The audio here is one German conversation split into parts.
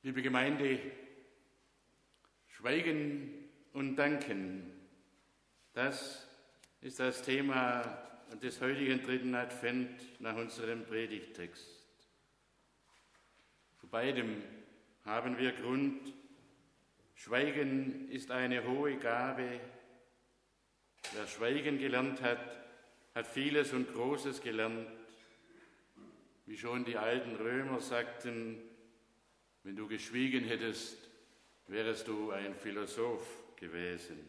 Liebe Gemeinde, Schweigen und Danken, das ist das Thema des heutigen dritten Advent nach unserem Predigttext. Zu beidem haben wir Grund. Schweigen ist eine hohe Gabe. Wer Schweigen gelernt hat, hat vieles und Großes gelernt. Wie schon die alten Römer sagten, wenn du geschwiegen hättest, wärest du ein Philosoph gewesen.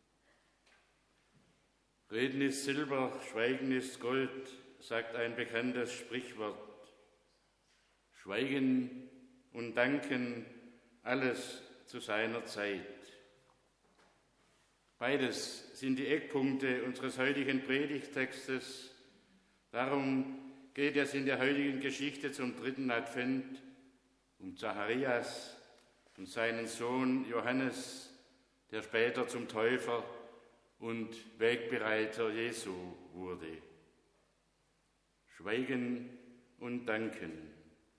Reden ist Silber, Schweigen ist Gold, sagt ein bekanntes Sprichwort. Schweigen und Danken, alles zu seiner Zeit. Beides sind die Eckpunkte unseres heutigen Predigttextes. Darum geht es in der heutigen Geschichte zum dritten Advent um Zacharias und seinen Sohn Johannes, der später zum Täufer und Wegbereiter Jesu wurde. Schweigen und Danken.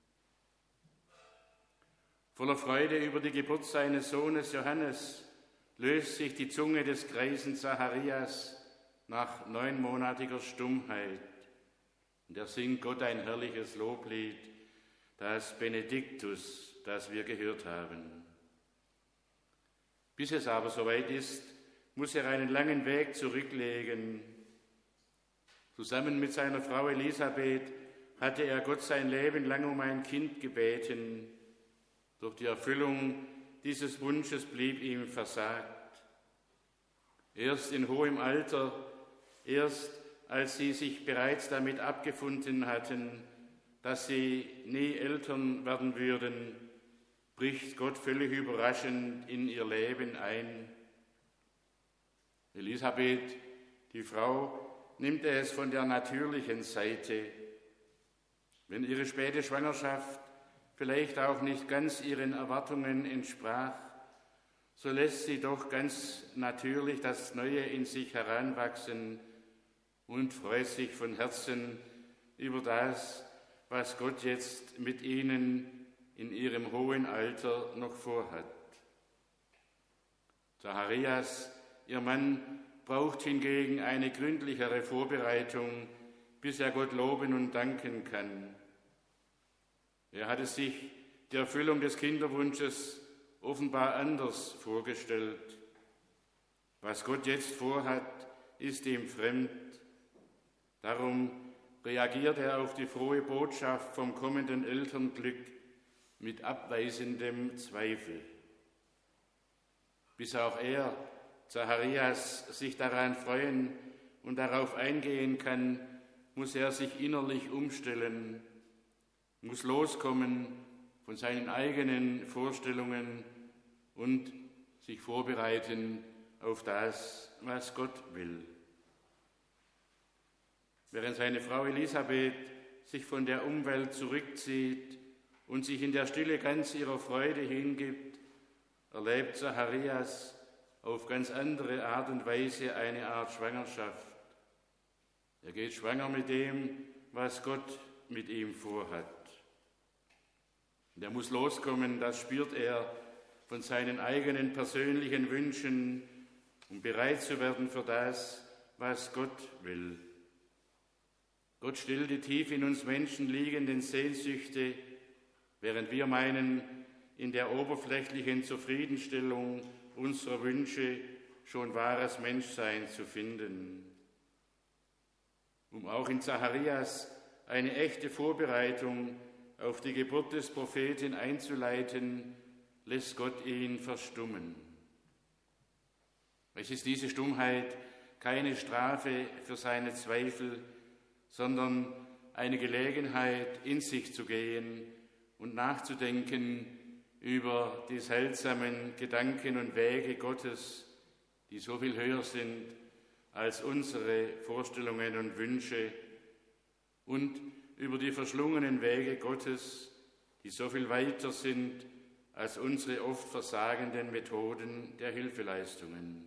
Voller Freude über die Geburt seines Sohnes Johannes löst sich die Zunge des greisen Zacharias nach 9-monatiger Stummheit. Und er singt Gott ein herrliches Loblied, das Benediktus, das wir gehört haben. Bis es aber soweit ist, muss er einen langen Weg zurücklegen. Zusammen mit seiner Frau Elisabeth hatte er Gott sein Leben lang um ein Kind gebeten. Doch die Erfüllung dieses Wunsches blieb ihm versagt. Erst in hohem Alter, erst als sie sich bereits damit abgefunden hatten, dass sie nie Eltern werden würden, bricht Gott völlig überraschend in ihr Leben ein. Elisabeth, die Frau, nimmt es von der natürlichen Seite. Wenn ihre späte Schwangerschaft vielleicht auch nicht ganz ihren Erwartungen entsprach, so lässt sie doch ganz natürlich das Neue in sich heranwachsen und freut sich von Herzen über das, was Gott jetzt mit ihnen in ihrem hohen Alter noch vorhat. Zacharias, ihr Mann, braucht hingegen eine gründlichere Vorbereitung, bis er Gott loben und danken kann. Er hatte sich die Erfüllung des Kinderwunsches offenbar anders vorgestellt. Was Gott jetzt vorhat, ist ihm fremd. Darum reagiert er auf die frohe Botschaft vom kommenden Elternglück mit abweisendem Zweifel. Bis auch er, Zacharias, sich daran freuen und darauf eingehen kann, muss er sich innerlich umstellen, muss loskommen von seinen eigenen Vorstellungen und sich vorbereiten auf das, was Gott will. Während seine Frau Elisabeth sich von der Umwelt zurückzieht und sich in der Stille ganz ihrer Freude hingibt, erlebt Zacharias auf ganz andere Art und Weise eine Art Schwangerschaft. Er geht schwanger mit dem, was Gott mit ihm vorhat. Und er muss loskommen, das spürt er, von seinen eigenen persönlichen Wünschen, um bereit zu werden für das, was Gott will. Gott stillt die tief in uns Menschen liegenden Sehnsüchte, während wir meinen, in der oberflächlichen Zufriedenstellung unserer Wünsche schon wahres Menschsein zu finden. Um auch in Zacharias eine echte Vorbereitung auf die Geburt des Propheten einzuleiten, lässt Gott ihn verstummen. Es ist diese Stummheit keine Strafe für seine Zweifel, sondern eine Gelegenheit, in sich zu gehen und nachzudenken über die seltsamen Gedanken und Wege Gottes, die so viel höher sind als unsere Vorstellungen und Wünsche, und über die verschlungenen Wege Gottes, die so viel weiter sind als unsere oft versagenden Methoden der Hilfeleistungen.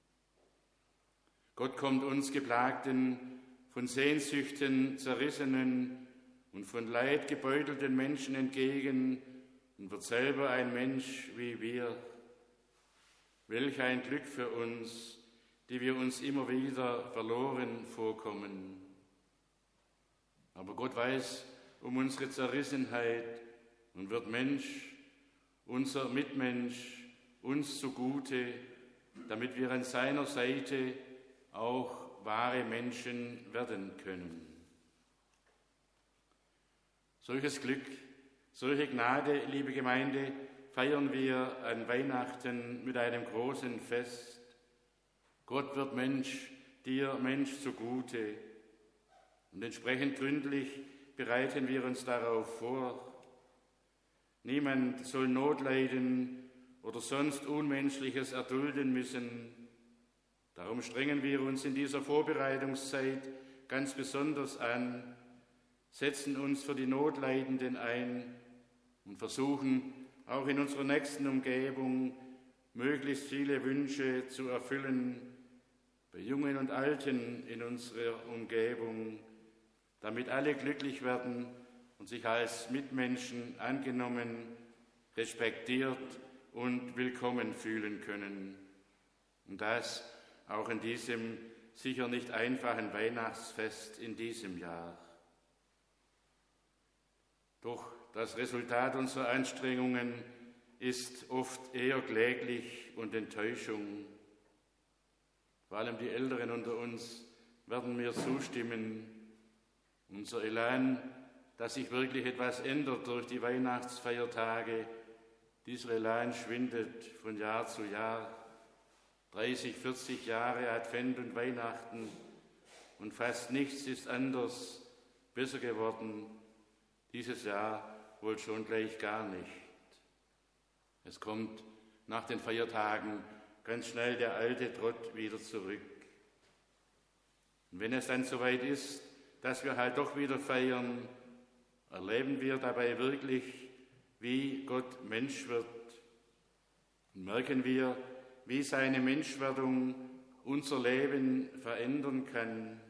Gott kommt uns Geplagten, von Sehnsüchten zerrissenen und von Leid gebeutelten Menschen entgegen und wird selber ein Mensch wie wir. Welch ein Glück für uns, die wir uns immer wieder verloren vorkommen. Aber Gott weiß um unsere Zerrissenheit und wird Mensch, unser Mitmensch, uns zugute, damit wir an seiner Seite auch wahre Menschen werden können. Solches Glück, solche Gnade, liebe Gemeinde, feiern wir an Weihnachten mit einem großen Fest. Gott wird Mensch, dir Mensch zugute. Und entsprechend gründlich bereiten wir uns darauf vor. Niemand soll Not leiden oder sonst Unmenschliches erdulden müssen. Darum strengen wir uns in dieser Vorbereitungszeit ganz besonders an, setzen uns für die Notleidenden ein und versuchen auch in unserer nächsten Umgebung möglichst viele Wünsche zu erfüllen, bei Jungen und Alten in unserer Umgebung, damit alle glücklich werden und sich als Mitmenschen angenommen, respektiert und willkommen fühlen können. Und das auch in diesem sicher nicht einfachen Weihnachtsfest in diesem Jahr. Doch das Resultat unserer Anstrengungen ist oft eher kläglich und Enttäuschung. Vor allem die Älteren unter uns werden mir zustimmen. Unser Elan, dass sich wirklich etwas ändert durch die Weihnachtsfeiertage, dieser Elan schwindet von Jahr zu Jahr. 30, 40 Jahre Advent und Weihnachten und fast nichts ist anders, besser geworden. Dieses Jahr wohl schon gleich gar nicht. Es kommt nach den Feiertagen ganz schnell der alte Trott wieder zurück. Und wenn es dann soweit ist, dass wir halt doch wieder feiern, erleben wir dabei wirklich, wie Gott Mensch wird. Und merken wir, wie seine Menschwerdung unser Leben verändern kann.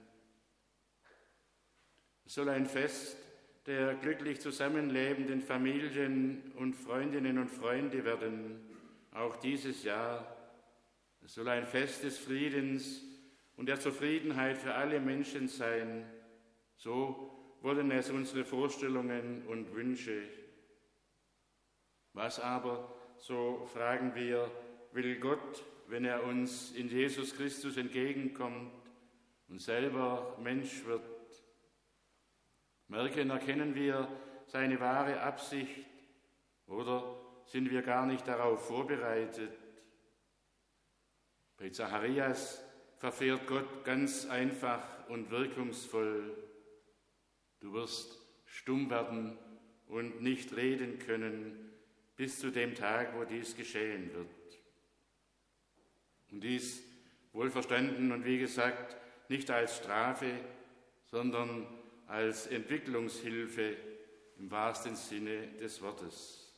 Es soll ein Fest der glücklich zusammenlebenden Familien und Freundinnen und Freunde werden, auch dieses Jahr. Es soll ein Fest des Friedens und der Zufriedenheit für alle Menschen sein. So wollen es unsere Vorstellungen und Wünsche. Was aber, so fragen wir, will Gott, wenn er uns in Jesus Christus entgegenkommt und selber Mensch wird? Erkennen wir seine wahre Absicht oder sind wir gar nicht darauf vorbereitet? Bei Zacharias verfährt Gott ganz einfach und wirkungsvoll. Du wirst stumm werden und nicht reden können bis zu dem Tag, wo dies geschehen wird. Und dies wohlverstanden und wie gesagt nicht als Strafe, sondern als Entwicklungshilfe im wahrsten Sinne des Wortes.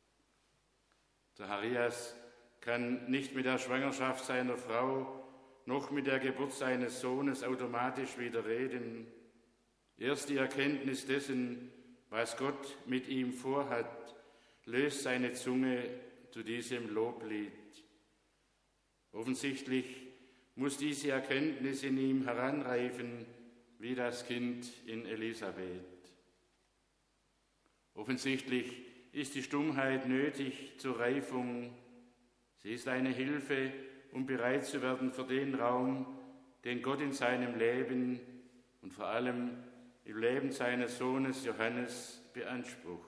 Zacharias kann nicht mit der Schwangerschaft seiner Frau noch mit der Geburt seines Sohnes automatisch wieder reden. Erst die Erkenntnis dessen, was Gott mit ihm vorhat, löst seine Zunge zu diesem Loblied. Offensichtlich muss diese Erkenntnis in ihm heranreifen, wie das Kind in Elisabeth. Offensichtlich ist die Stummheit nötig zur Reifung. Sie ist eine Hilfe, um bereit zu werden für den Raum, den Gott in seinem Leben und vor allem im Leben seines Sohnes Johannes beansprucht.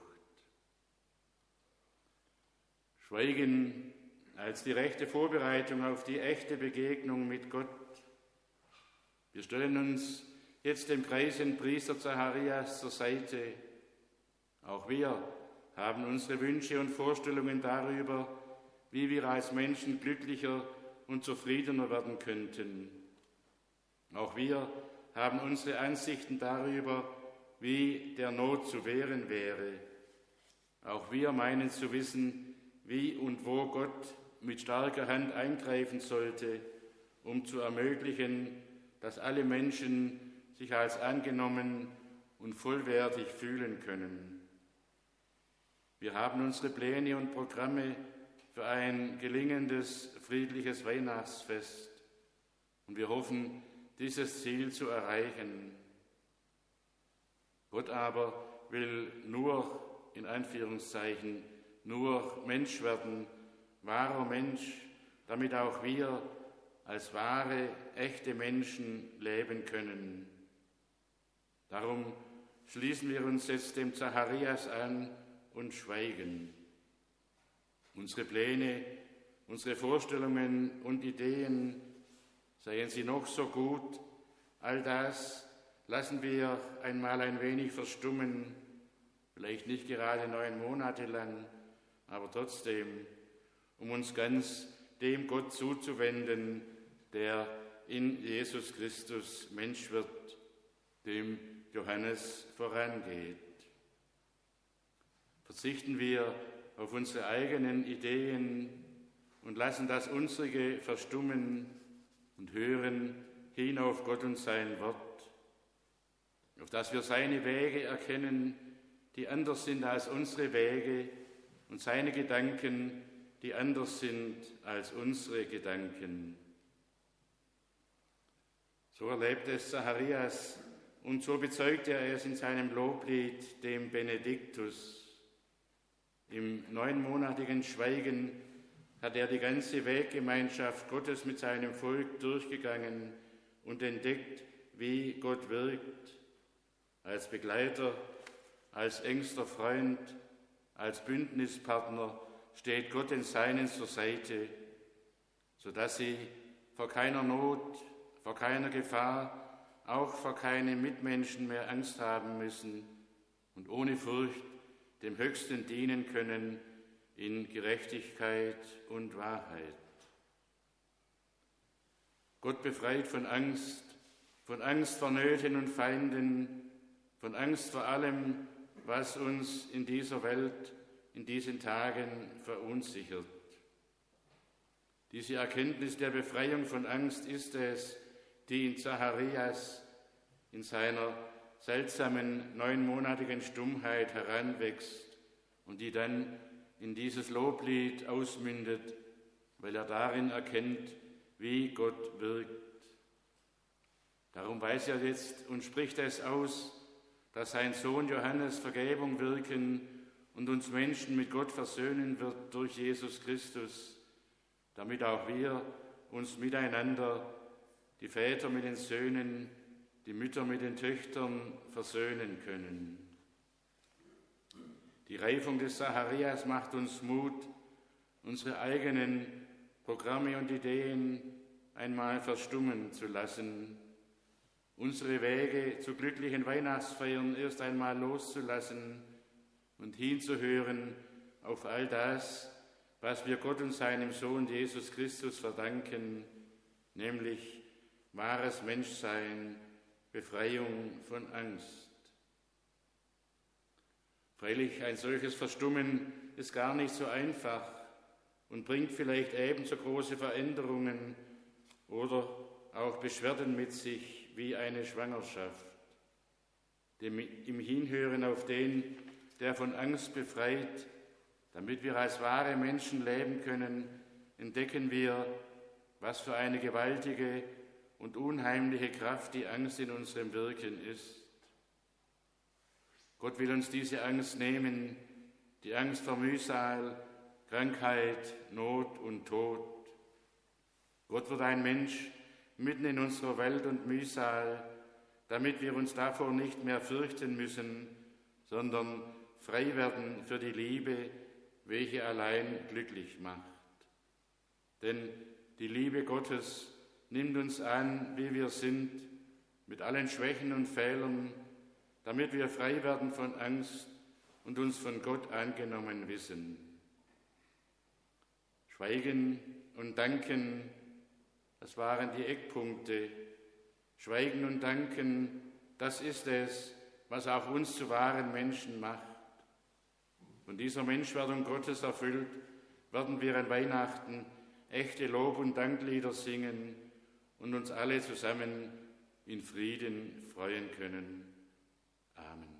Schweigen als die rechte Vorbereitung auf die echte Begegnung mit Gott. Wir stellen uns jetzt dem greisen Priester Zacharias zur Seite. Auch wir haben unsere Wünsche und Vorstellungen darüber, wie wir als Menschen glücklicher und zufriedener werden könnten. Auch wir haben unsere Ansichten darüber, wie der Not zu wehren wäre. Auch wir meinen zu wissen, wie und wo Gott mit starker Hand eingreifen sollte, um zu ermöglichen, dass alle Menschen sich als angenommen und vollwertig fühlen können. Wir haben unsere Pläne und Programme für ein gelingendes, friedliches Weihnachtsfest und wir hoffen, dieses Ziel zu erreichen. Gott aber will nur, in Anführungszeichen, nur Mensch werden, wahrer Mensch, damit auch wir als wahre, echte Menschen leben können. Darum schließen wir uns jetzt dem Zacharias an und schweigen. Unsere Pläne, unsere Vorstellungen und Ideen, seien sie noch so gut, all das lassen wir einmal ein wenig verstummen, vielleicht nicht gerade 9 Monate lang, aber trotzdem, um uns ganz dem Gott zuzuwenden, der in Jesus Christus Mensch wird, dem Johannes vorangeht. Verzichten wir auf unsere eigenen Ideen und lassen das unsrige verstummen und hören hin auf Gott und sein Wort, auf dass wir seine Wege erkennen, die anders sind als unsere Wege, und seine Gedanken, die anders sind als unsere Gedanken. So erlebt es Zacharias und so bezeugt er es in seinem Loblied, dem Benediktus. Im 9-monatigen Schweigen hat er die ganze Weggemeinschaft Gottes mit seinem Volk durchgegangen und entdeckt, wie Gott wirkt. Als Begleiter, als engster Freund, als Bündnispartner steht Gott den Seinen zur Seite, sodass sie vor keiner Not, vor keiner Gefahr, auch vor keinem Mitmenschen mehr Angst haben müssen und ohne Furcht dem Höchsten dienen können in Gerechtigkeit und Wahrheit. Gott befreit von Angst vor Nöten und Feinden, von Angst vor allem, was uns in dieser Welt, in diesen Tagen verunsichert. Diese Erkenntnis der Befreiung von Angst ist es, die in Zacharias in seiner seltsamen 9-monatigen Stummheit heranwächst und die dann in dieses Loblied ausmündet, weil er darin erkennt, wie Gott wirkt. Darum weiß er jetzt und spricht es aus, dass sein Sohn Johannes Vergebung wirken und uns Menschen mit Gott versöhnen wird durch Jesus Christus, damit auch wir uns miteinander, die Väter mit den Söhnen, die Mütter mit den Töchtern versöhnen können. Die Reifung des Zacharias macht uns Mut, unsere eigenen Programme und Ideen einmal verstummen zu lassen, unsere Wege zu glücklichen Weihnachtsfeiern erst einmal loszulassen und hinzuhören auf all das, was wir Gott und seinem Sohn Jesus Christus verdanken, nämlich wahres Menschsein, Befreiung von Angst. Freilich, ein solches Verstummen ist gar nicht so einfach und bringt vielleicht ebenso große Veränderungen oder auch Beschwerden mit sich wie eine Schwangerschaft. Im Hinhören auf den, der von Angst befreit, damit wir als wahre Menschen leben können, entdecken wir, was für eine gewaltige und unheimliche Kraft die Angst in unserem Wirken ist. Gott will uns diese Angst nehmen, die Angst vor Mühsal, Krankheit, Not und Tod. Gott wird ein Mensch mitten in unserer Welt und Mühsal, damit wir uns davor nicht mehr fürchten müssen, sondern frei werden für die Liebe, welche allein glücklich macht. Denn die Liebe Gottes nimmt uns an, wie wir sind, mit allen Schwächen und Fehlern, damit wir frei werden von Angst und uns von Gott angenommen wissen. Schweigen und Danken, das waren die Eckpunkte. Schweigen und Danken, das ist es, was auch uns zu wahren Menschen macht. Von dieser Menschwerdung Gottes erfüllt, werden wir an Weihnachten echte Lob- und Danklieder singen und uns alle zusammen in Frieden freuen können. Amen.